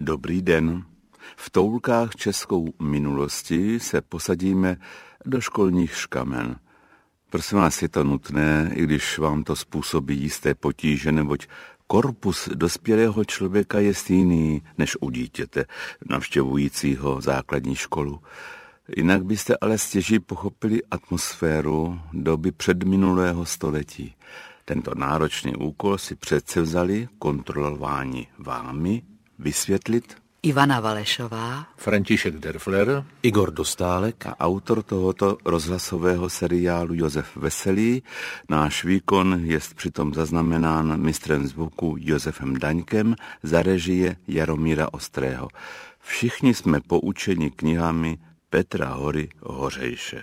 Dobrý den. V toulkách českou minulosti se posadíme do školních škamen. Prosím vás, je to nutné, i když vám to způsobí jisté potíže, neboť korpus dospělého člověka je jiný než u dítěte, navštěvujícího základní školu. Jinak byste ale stěží pochopili atmosféru doby předminulého století. Tento náročný úkol si předsevzali kontrolování vámi vysvětlit Ivana Valešová, František Derfler, Igor Dostálek a autor tohoto rozhlasového seriálu Josef Veselý. Náš výkon je přitom zaznamenán mistrem zvuku Josefem Daňkem za režie Jaromíra Ostrého. Všichni jsme poučeni knihami Petra Hory Hořejše.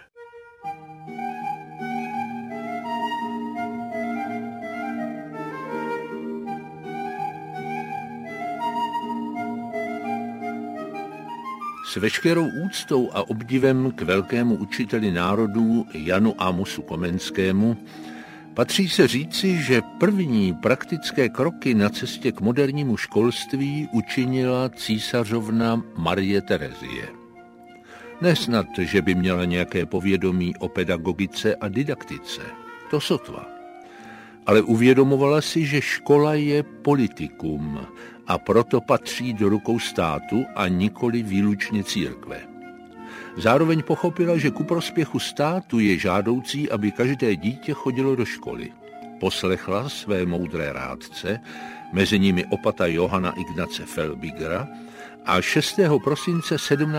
S veškerou úctou a obdivem k velkému učiteli národů Janu Amosu Komenskému patří se říci, že první praktické kroky na cestě k modernímu školství učinila císařovna Marie Terezie. Nesnad, že by měla nějaké povědomí o pedagogice a didaktice, to sotva. Ale uvědomovala si, že škola je politikum a proto patří do rukou státu a nikoli výlučně církve. Zároveň pochopila, že ku prospěchu státu je žádoucí, aby každé dítě chodilo do školy. Poslechla své moudré rádce, mezi nimi opata Johana Ignace Felbigera, a 6. prosince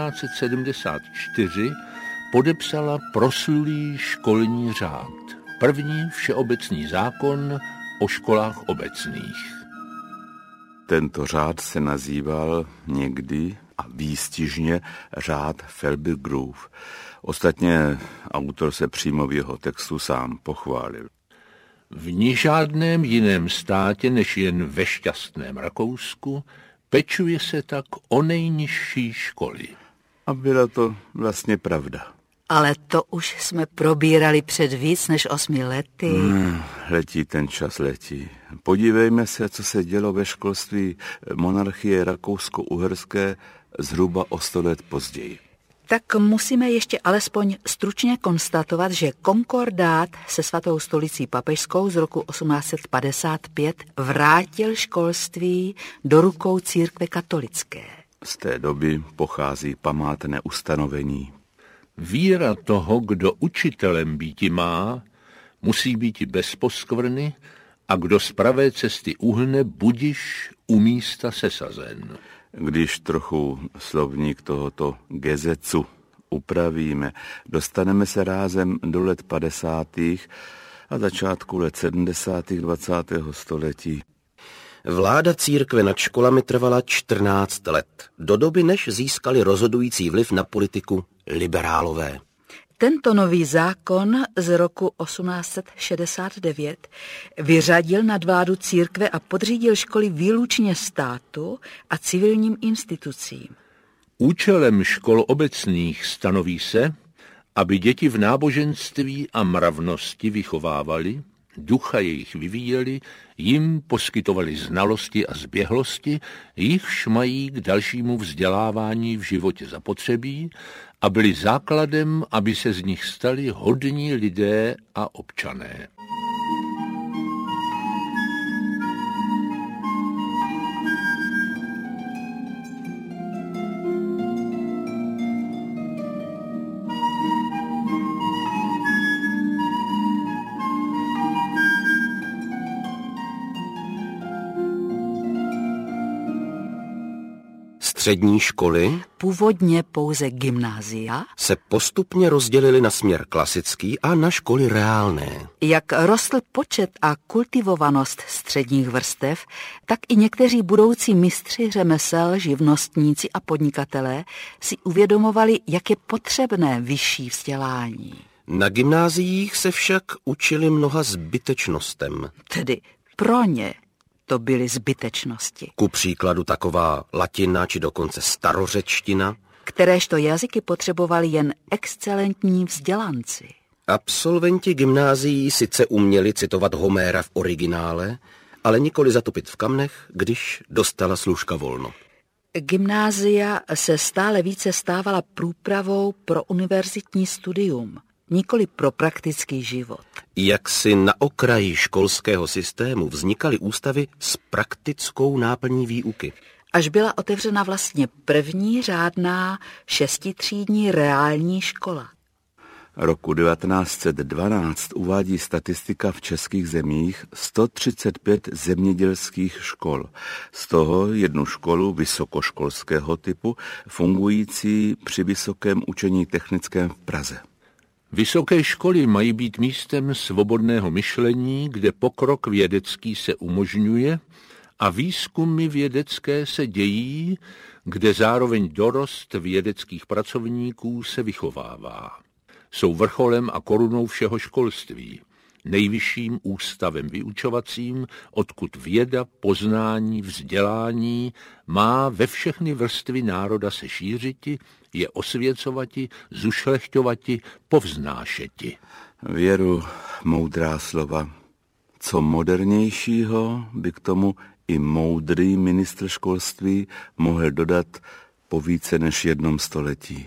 1774 podepsala proslulý školní řád, první všeobecný zákon o školách obecných. Tento řád se nazýval někdy a výstižně řád Felbigerův. Ostatně autor se přímo v jeho textu sám pochválil. V ni žádném jiném státě, než jen ve šťastném Rakousku, pečuje se tak o nejnižší školy. A byla to vlastně pravda. Ale to už jsme probírali před víc než 8 lety. Letí ten čas, letí. Podívejme se, co se dělo ve školství monarchie rakousko-uherské zhruba o 100 let později. Tak musíme ještě alespoň stručně konstatovat, že konkordát se Svatou stolicí papežskou z roku 1855 vrátil školství do rukou církve katolické. Z té doby pochází památné ustanovení. Víra toho, kdo učitelem býti má, musí být bez poskvrny, a kdo z pravé cesty uhne, budiž u místa sesazen. Když trochu slovník tohoto gezecu upravíme, dostaneme se rázem do let 50. a začátku let 70. 20. století. Vláda církve nad školami trvala 14 let, do doby, než získali rozhodující vliv na politiku liberálové. Tento nový zákon z roku 1869 vyřadil nadvládu církve a podřídil školy výlučně státu a civilním institucím. Účelem škol obecných stanoví se, aby děti v náboženství a mravnosti vychovávali, ducha jejich vyvíjeli, jim poskytovali znalosti a zběhlosti, jichž mají k dalšímu vzdělávání v životě zapotřebí a byli základem, aby se z nich stali hodní lidé a občané. Střední školy, původně pouze gymnázia, se postupně rozdělily na směr klasický a na školy reálné. Jak rostl počet a kultivovanost středních vrstev, tak i někteří budoucí mistři řemesel, živnostníci a podnikatelé si uvědomovali, jak je potřebné vyšší vzdělání. Na gymnáziích se však učili mnoha zbytečnostem. Tedy pro ně to byly zbytečnosti. Ku příkladu taková latina či dokonce starořečtina, kteréžto jazyky potřebovali jen excelentní vzdělanci. Absolventi gymnázií sice uměli citovat Homéra v originále, ale nikoli zatopit v kamnech, když dostala služka volno. Gymnázia se stále více stávala průpravou pro univerzitní studium, nikoli pro praktický život. Jaksi na okraji školského systému vznikaly ústavy s praktickou náplní výuky. Až byla otevřena vlastně první řádná 6třídní reální škola. Roku 1912 uvádí statistika v českých zemích 135 zemědělských škol. Z toho jednu školu vysokoškolského typu, fungující při Vysokém učení technickém v Praze. Vysoké školy mají být místem svobodného myšlení, kde pokrok vědecký se umožňuje a výzkumy vědecké se dějí, kde zároveň dorost vědeckých pracovníků se vychovává. Jsou vrcholem a korunou všeho školství, nejvyšším ústavem vyučovacím, odkud věda, poznání, vzdělání má ve všechny vrstvy národa se šířiti, je osvěcovati, zušlechťovati, povznášeti. Věru, moudrá slova. Co modernějšího by k tomu i moudrý ministr školství mohl dodat po více než jednom století.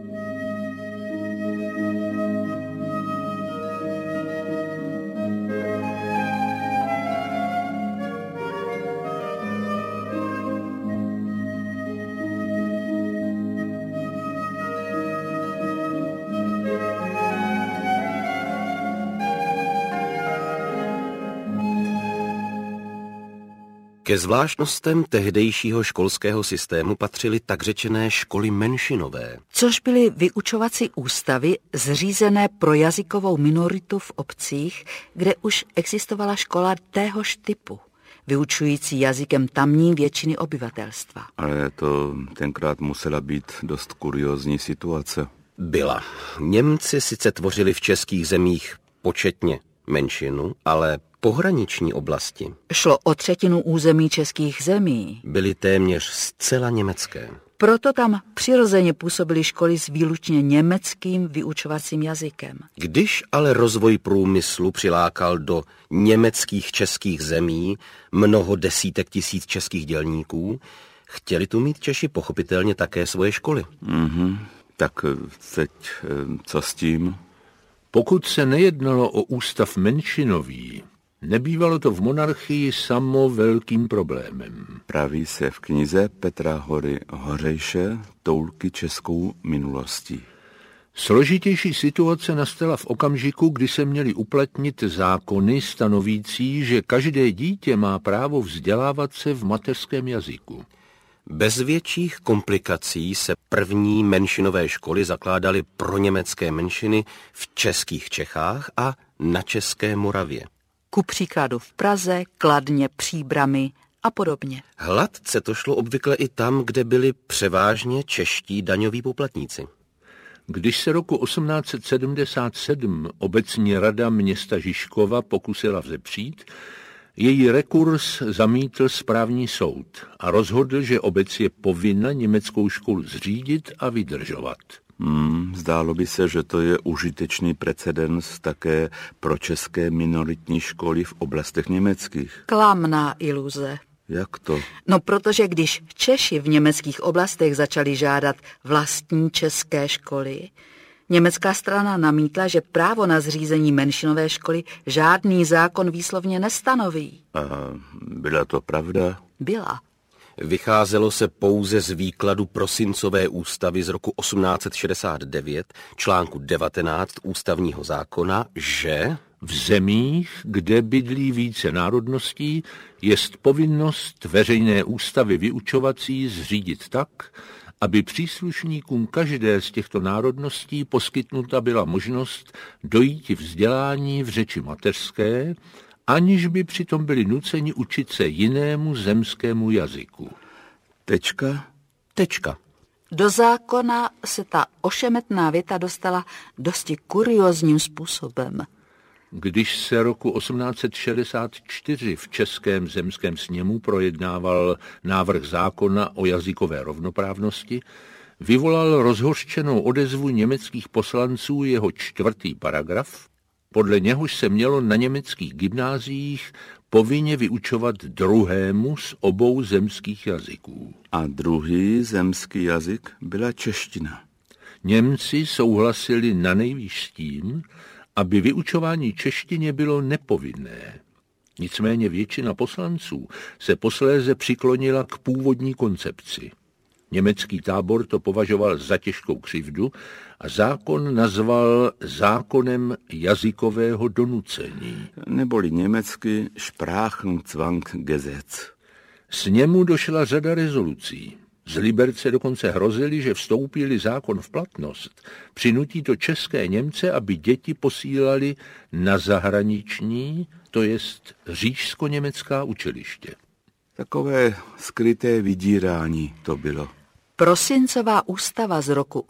Ke zvláštnostem tehdejšího školského systému patřily tak řečené školy menšinové. Což byly vyučovací ústavy zřízené pro jazykovou minoritu v obcích, kde už existovala škola téhož typu, vyučující jazykem tamní většiny obyvatelstva. Ale to tenkrát musela být dost kuriózní situace. Byla. Němci sice tvořili v českých zemích početně menšinu, ale pohraniční oblasti. Šlo o 1/3 území českých zemí. Byly téměř zcela německé. Proto tam přirozeně působily školy s výlučně německým vyučovacím jazykem. Když ale rozvoj průmyslu přilákal do německých českých zemí mnoho desítek tisíc českých dělníků, chtěli tu mít Češi pochopitelně také svoje školy. Tak teď co s tím? Pokud se nejednalo o ústav menšinový, nebývalo to v monarchii samo velkým problémem. Praví se v knize Petra Hory Hořejše Toulky českou minulostí. Složitější situace nastala v okamžiku, kdy se měly uplatnit zákony stanovící, že každé dítě má právo vzdělávat se v mateřském jazyku. Bez větších komplikací se první menšinové školy zakládaly pro německé menšiny v českých Čechách a na České Moravě. Ku příkladu v Praze, Kladně, Příbrami a podobně. Hladce to šlo obvykle i tam, kde byli převážně čeští daňoví poplatníci. Když se roku 1877 obecní rada města Žižkova pokusila vzepřít, její rekurs zamítl správní soud a rozhodl, že obec je povinna německou školu zřídit a vydržovat. Zdálo by se, že to je užitečný precedens také pro české minoritní školy v oblastech německých. Klamná iluze. Jak to? No protože když Češi v německých oblastech začali žádat vlastní české školy, německá strana namítla, že právo na zřízení menšinové školy žádný zákon výslovně nestanoví. A byla to pravda? Byla. Vycházelo se pouze z výkladu prosincové ústavy z roku 1869, článku 19 ústavního zákona, že v zemích, kde bydlí více národností, jest povinnost veřejné ústavy vyučovací zřídit tak, aby příslušníkům každé z těchto národností poskytnuta byla možnost dojíti vzdělání v řeči mateřské, aniž by přitom byli nuceni učit se jinému zemskému jazyku. Tečka. Do zákona se ta ošemetná věta dostala dosti kuriózním způsobem. Když se roku 1864 v Českém zemském sněmu projednával návrh zákona o jazykové rovnoprávnosti, vyvolal rozhořčenou odezvu německých poslanců jeho 4. paragraf, podle něhož se mělo na německých gymnáziích povinně vyučovat druhému z obou zemských jazyků. A druhý zemský jazyk byla čeština. Němci souhlasili nanejvýš s tím, aby vyučování češtině bylo nepovinné. Nicméně většina poslanců se posléze přiklonila k původní koncepci. Německý tábor to považoval za těžkou křivdu a zákon nazval zákonem jazykového donucení. Neboli německy Sprachenzwanggesetz. S němu došla řada rezolucí. Z Liberce dokonce hrozili, že vstoupí-li zákon v platnost, přinutí to české Němce, aby děti posílali na zahraniční, to jest říšsko-německá učiliště. Takové skryté vydírání to bylo. Prosincová ústava z roku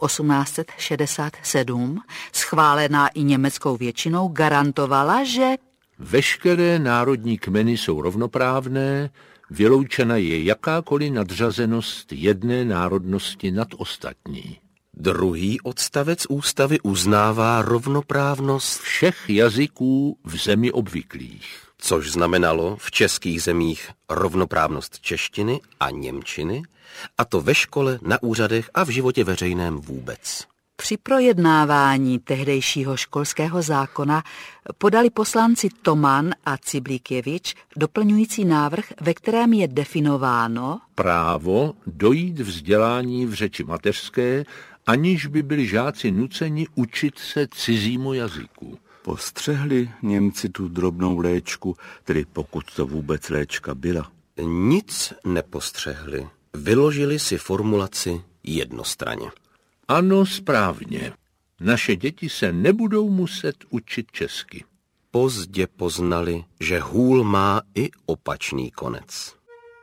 1867, schválená i německou většinou, garantovala, že veškeré národní kmeny jsou rovnoprávné, vyloučena je jakákoliv nadřazenost jedné národnosti nad ostatní. Druhý odstavec ústavy uznává rovnoprávnost všech jazyků v zemi obvyklých. Což znamenalo v českých zemích rovnoprávnost češtiny a němčiny, a to ve škole, na úřadech a v životě veřejném vůbec. Při projednávání tehdejšího školského zákona podali poslanci Toman a Ciblíkjevič doplňující návrh, ve kterém je definováno právo dojít vzdělání v řeči mateřské, aniž by byli žáci nuceni učit se cizímu jazyku. Postřehli Němci tu drobnou léčku, tedy pokud to vůbec léčka byla? Nic nepostřehli. Vyložili si formulaci jednostranně. Ano, správně. Naše děti se nebudou muset učit česky. Pozdě poznali, že hůl má i opačný konec.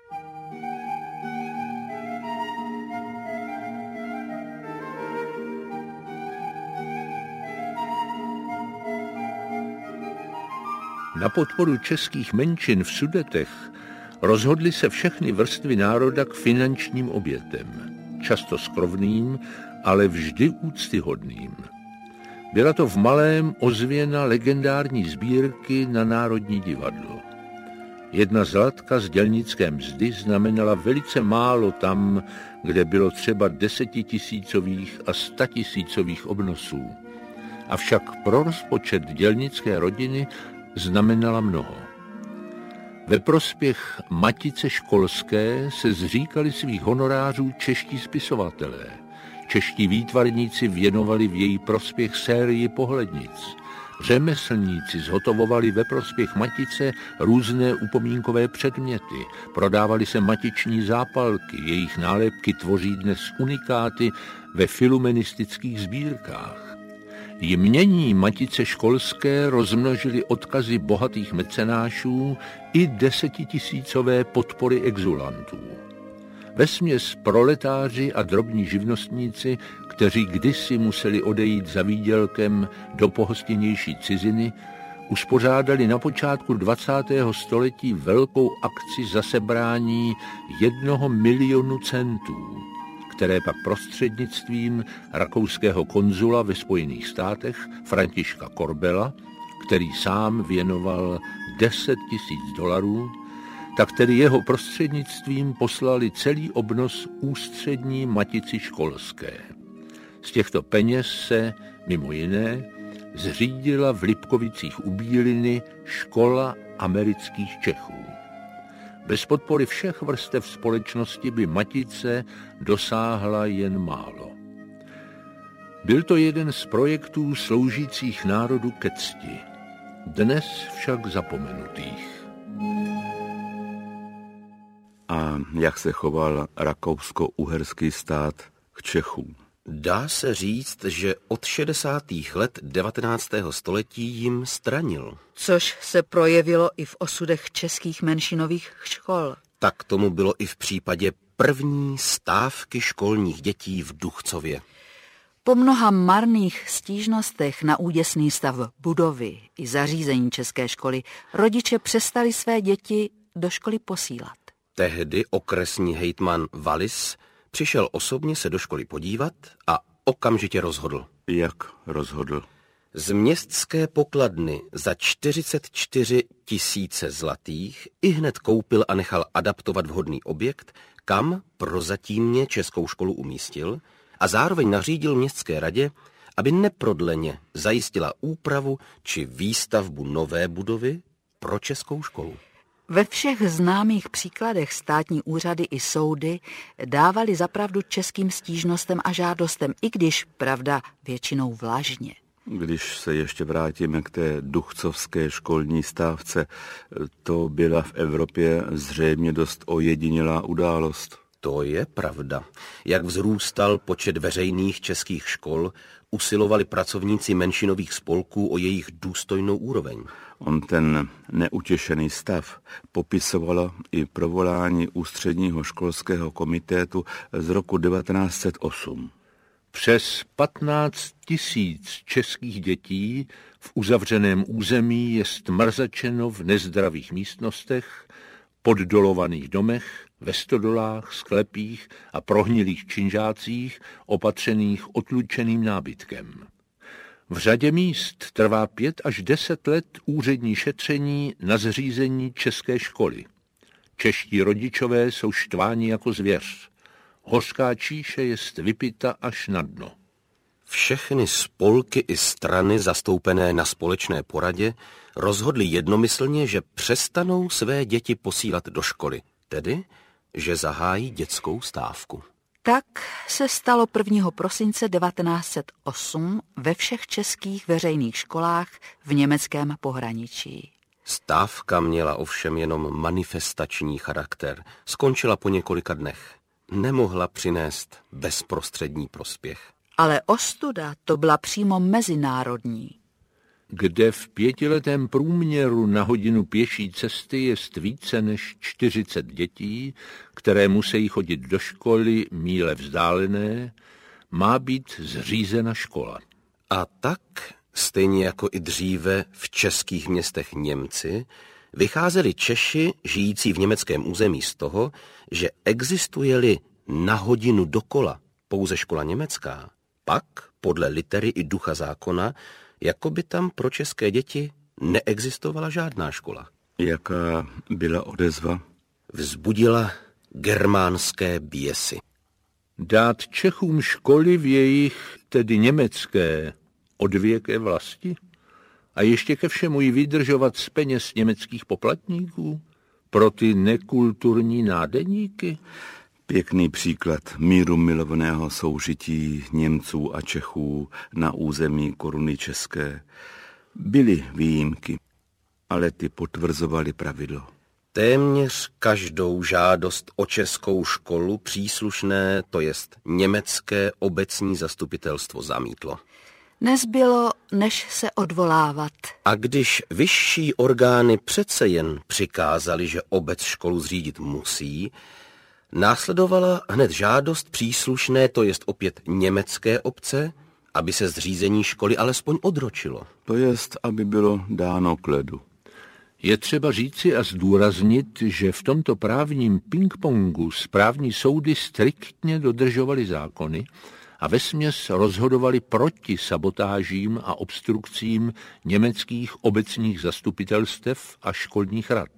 Na podporu českých menšin v Sudetech rozhodly se všechny vrstvy národa k finančním obětem. Často skromným, ale vždy úctyhodným. Byla to v malém ozvěna legendární sbírky na Národní divadlo. Jedna zlatka z dělnické mzdy znamenala velice málo tam, kde bylo třeba 10 000 a 100 000 obnosů. Avšak pro rozpočet dělnické rodiny znamenala mnoho. Ve prospěch Matice školské se zříkali svých honorářů čeští spisovatelé. Čeští výtvarníci věnovali v její prospěch sérii pohlednic. Řemeslníci zhotovovali ve prospěch Matice různé upomínkové předměty. Prodávali se matiční zápalky, jejich nálepky tvoří dnes unikáty ve filumenistických sbírkách. Jmění Matice školské rozmnožili odkazy bohatých mecenášů i 10 000 podpory exulantů. Vesměs proletáři a drobní živnostníci, kteří kdysi museli odejít za výdělkem do pohostinnější ciziny, uspořádali na počátku 20. století velkou akci za sebrání 1 milionu centů, které pak prostřednictvím rakouského konzula ve Spojených státech Františka Korbela, který sám věnoval $10 000, tak tedy jeho prostřednictvím poslali celý obnos ústřední Matici školské. Z těchto peněz se, mimo jiné, zřídila v Lipkovicích u Bíliny škola amerických Čechů. Bez podpory všech vrstev společnosti by Matice dosáhla jen málo. Byl to jeden z projektů sloužících národu ke cti, dnes však zapomenutých. A jak se choval rakousko-uherský stát k Čechům? Dá se říct, že od 60. let 19. století jim stranil. Což se projevilo i v osudech českých menšinových škol. Tak tomu bylo i v případě první stávky školních dětí v Duchcově. Po mnoha marných stížnostech na úděsný stav budovy i zařízení české školy rodiče přestali své děti do školy posílat. Tehdy okresní hejtman Wallis přišel osobně se do školy podívat a okamžitě rozhodl. Jak rozhodl? Z městské pokladny za 44 000 zlatých ihned koupil a nechal adaptovat vhodný objekt, kam prozatímně českou školu umístil a zároveň nařídil městské radě, aby neprodleně zajistila úpravu či výstavbu nové budovy pro českou školu. Ve všech známých příkladech státní úřady i soudy dávali zapravdu českým stížnostem a žádostem, i když, pravda, většinou vlažně. Když se ještě vrátíme k té duchcovské školní stávce, to byla v Evropě zřejmě dost ojedinělá událost. To je pravda. Jak vzrůstal počet veřejných českých škol, usilovali pracovníci menšinových spolků o jejich důstojnou úroveň. On ten neutěšený stav popisovalo i provolání Ústředního školského komitetu z roku 1908. Přes 15 000 českých dětí v uzavřeném území je mrzačeno v nezdravých místnostech, poddolovaných domech, ve stodolách, sklepích a prohnilých činžácích opatřených otlučeným nábytkem. V řadě míst trvá 5 až 10 let úřední šetření na zřízení české školy. Čeští rodičové jsou štváni jako zvěř. Hořká číše jest vypita až na dno. Všechny spolky i strany zastoupené na společné poradě rozhodly jednomyslně, že přestanou své děti posílat do školy, tedy, že zahájí dětskou stávku. Tak se stalo 1. prosince 1908 ve všech českých veřejných školách v německém pohraničí. Stávka měla ovšem jenom manifestační charakter. Skončila po několika dnech. Nemohla přinést bezprostřední prospěch. Ale ostuda to byla přímo mezinárodní. Kde v 5letém průměru na hodinu pěší cesty jest více než 40 dětí, které musí chodit do školy míle vzdálené, má být zřízena škola. A tak, stejně jako i dříve v českých městech Němci, vycházeli Češi žijící v německém území z toho, že existuje-li na hodinu dokola pouze škola německá, pak podle litery i ducha zákona jako by tam pro české děti neexistovala žádná škola. Jaká byla odezva? Vzbudila germánské běsy. Dát Čechům školy v jejich, tedy německé, odvěké vlasti? A ještě ke všemu ji vydržovat z peněz německých poplatníků? Pro ty nekulturní nádeníky? Pěkný příklad míru milovného soužití Němců a Čechů na území koruny české. Byly výjimky, ale ty potvrzovaly pravidlo. Téměř každou žádost o českou školu příslušné, to jest německé obecní zastupitelstvo zamítlo. Nezbylo, než se odvolávat. A když vyšší orgány přece jen přikázali, že obec školu zřídit musí, následovala hned žádost příslušné, to jest opět německé obce, aby se zřízení školy alespoň odročilo. To jest, aby bylo dáno k ledu. Je třeba říci a zdůraznit, že v tomto právním ping-pongu správní soudy striktně dodržovaly zákony a vesměs rozhodovali proti sabotážím a obstrukcím německých obecních zastupitelstev a školních rad.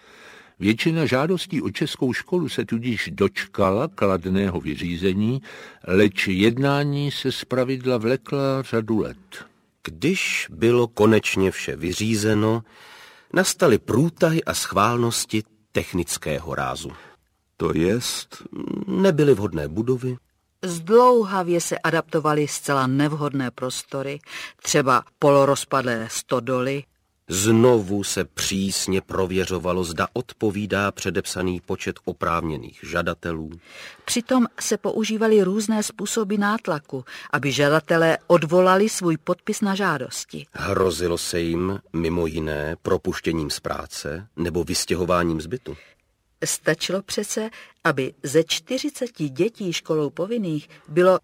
Většina žádostí o českou školu se tudíž dočkala kladného vyřízení, leč jednání se zpravidla vlekla řadu let. Když bylo konečně vše vyřízeno, nastaly průtahy a schválnosti technického rázu. To jest? Nebyly vhodné budovy. Zdlouhavě se adaptovaly zcela nevhodné prostory, třeba polorozpadlé stodoly. Znovu se přísně prověřovalo, zda odpovídá předepsaný počet oprávněných žadatelů. Přitom se používaly různé způsoby nátlaku, aby žadatelé odvolali svůj podpis na žádosti. Hrozilo se jim mimo jiné propuštěním z práce nebo vystěhováním z bytu. Stačilo přece, aby ze 40 dětí školou povinných bylo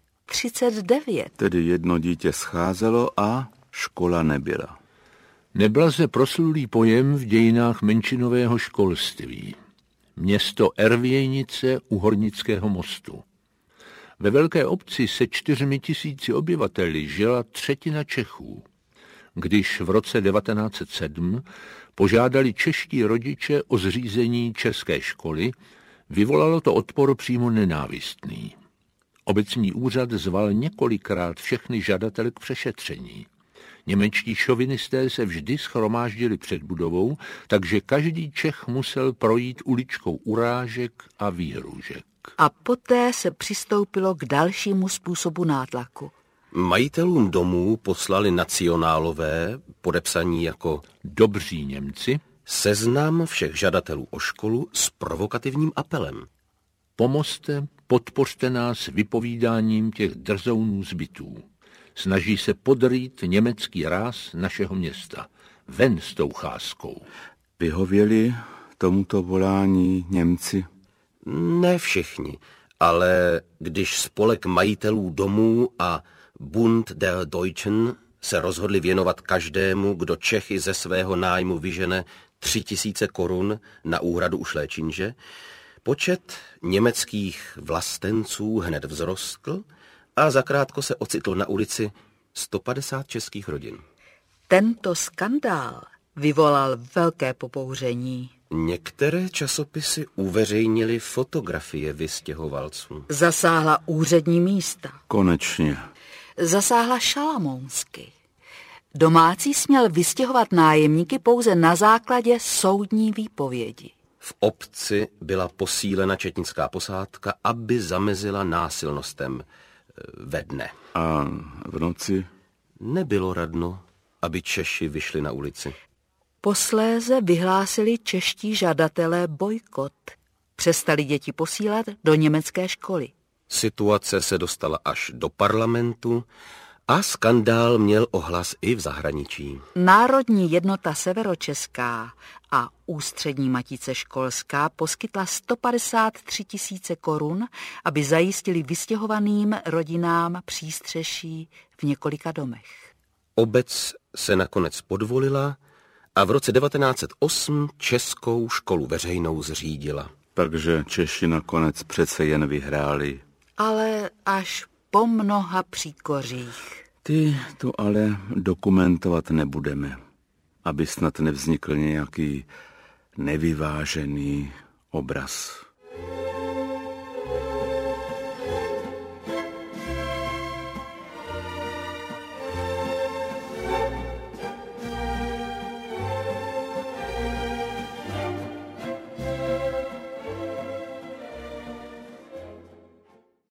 39. Tedy jedno dítě scházelo a škola nebyla. Neblaze proslulý pojem v dějinách menšinového školství. Město Ervějnice u Hornického mostu. Ve velké obci se 4 000 obyvateli žila 1/3 Čechů. když v roce 1907 požádali čeští rodiče o zřízení české školy, vyvolalo to odpor přímo nenávistný. Obecní úřad zval několikrát všechny žadatele k přešetření. Němečtí šovinisté se vždy shromáždili před budovou, takže každý Čech musel projít uličkou urážek a výhrůžek. A poté se přistoupilo k dalšímu způsobu nátlaku. Majitelům domů poslali nacionálové, podepsaní jako Dobří Němci, seznam všech žadatelů o školu s provokativním apelem. Pomozte, podpořte nás vypovídáním těch drzounů zbytů. Snaží se podrýt německý ráz našeho města. Ven s tou cházkou. Vyhověli tomuto volání Němci? Ne všichni, ale když spolek majitelů domů a Bund der Deutschen se rozhodli věnovat každému, kdo Čechy ze svého nájmu vyžene 3000 korun na úhradu ušlé činže, počet německých vlastenců hned vzrostl a zakrátko se ocitlo na ulici 150 českých rodin. Tento skandál vyvolal velké pobouření. Některé časopisy uveřejnily fotografie vystěhovalců. Zasáhla úřední místa. Konečně. Zasáhla šalamounsky. Domácí směl vystěhovat nájemníky pouze na základě soudní výpovědi. V obci byla posílena četnická posádka, aby zamezila násilnostem ve dne. A v noci? Nebylo radno, aby Češi vyšli na ulici. Posléze vyhlásili čeští žadatelé bojkot. Přestali děti posílat do německé školy. Situace se dostala až do parlamentu a skandál měl ohlas i v zahraničí. Národní jednota severočeská a Ústřední matice školská poskytla 153 000 korun, aby zajistili vystěhovaným rodinám přístřeší v několika domech. Obec se nakonec podvolila a v roce 1908 českou školu veřejnou zřídila. Takže Češi nakonec přece jen vyhráli. Ale až po mnoha příkořích. Ty tu ale dokumentovat nebudeme, aby snad nevznikl nějaký nevyvážený obraz.